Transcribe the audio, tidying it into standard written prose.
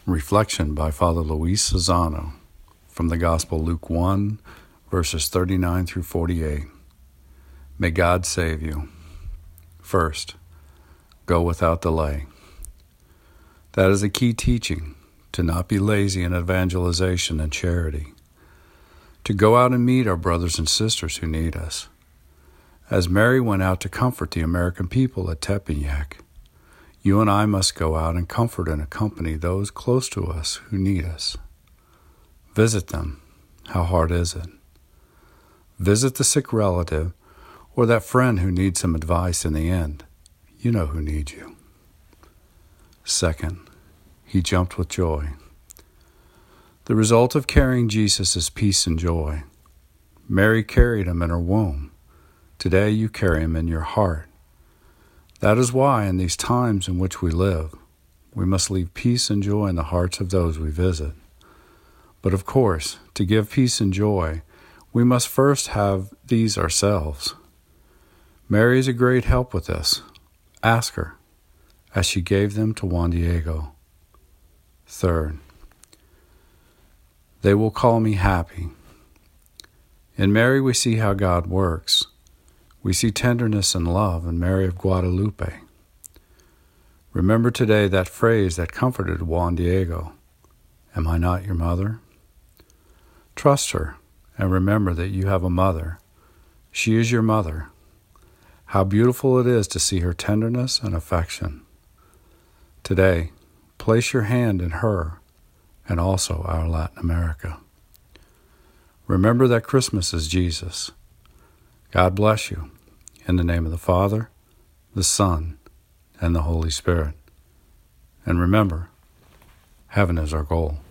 Reflection by Father Luis Lozano from the Gospel Luke 1, verses 39 through 48. May God save you. First, go without delay. That is a key teaching, to not be lazy in evangelization and charity, to go out and meet our brothers and sisters who need us. As Mary went out to comfort the American people at Tepeyac, you and I must go out and comfort and accompany those close to us who need us. Visit them. How hard is it? Visit the sick relative or that friend who needs some advice in the end. You know who needs you. Second, he jumped with joy. The result of carrying Jesus is peace and joy. Mary carried him in her womb. Today you carry him in your heart. That is why, in these times in which we live, we must leave peace and joy in the hearts of those we visit. But of course, to give peace and joy, we must first have these ourselves. Mary is a great help with this. Ask her, as she gave them to Juan Diego. Third, they will call me happy. In Mary we see how God works. We see tenderness and love in Mary of Guadalupe. Remember today that phrase that comforted Juan Diego, "Am I not your mother?" Trust her and remember that you have a mother. She is your mother. How beautiful it is to see her tenderness and affection. Today, place your hand in her and also our Latin America. Remember that Christmas is Jesus. God bless you. In the name of the Father, the Son, and the Holy Spirit. And remember, heaven is our goal.